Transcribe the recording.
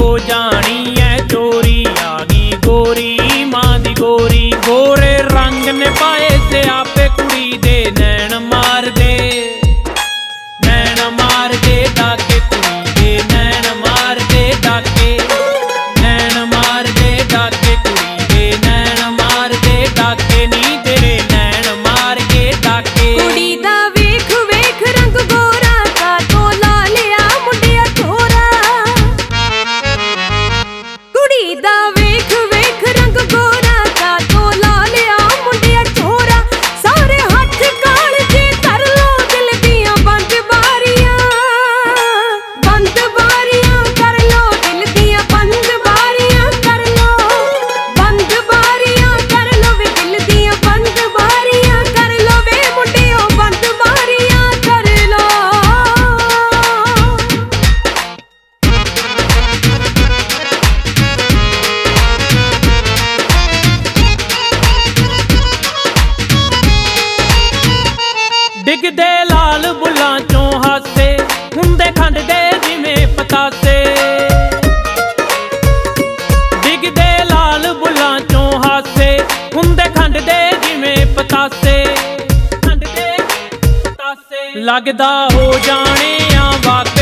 हो जानी है चोरी। आ गई गोरी मां दी गोरी, गोरे रंग ने पाए से आपे कुड़ी दे नैन मार दे, नैन मार दे डाके कुड़ी दे, नैन मार दे डाके, नैन मार दे डाके कुड़ी दे, नैन मार दे डाके नी तेरे नैन मार के डाके। कुड़ी दा वेख वेख रंग गोरा, का तो ला लिया मुंडिया छोरा। कुड़ी दा वेख वेख रंग गोरा, का तो ला लिया मुंडिया छोरा। सारे हथ काल जे कर लो दिल दियां बंद बारियां, बंद बारियां कर लो दिल दियां बंद बारियां कर लो, बंद बारियां कर लो वे दिल दियां बंद बारियां कर लो वे मुंडियो बंद बारियां कर लो। ਡਿੱਗਦੇ ਲਾਲ ਬੁੱਲਾਂ ਚੋਂ ਹਾਸੇ, ਹੁੰਦੇ ਖੰਡ ਦੇ ਜਿਵੇਂ ਪਤਾਸੇ। ਡਿੱਗਦੇ ਲਾਲ ਬੁੱਲਾਂ ਚੋਂ ਹਾਸੇ, ਹੁੰਦੇ ਖੰਡ ਦੇ ਜਿਵੇਂ ਪਤਾਸੇ। ਖੰਡ ਦੇ ਪਤਾਸੇ ਲੱਗਦਾ ਹੋ ਜਾਣੇ ਆ ਵਾਕ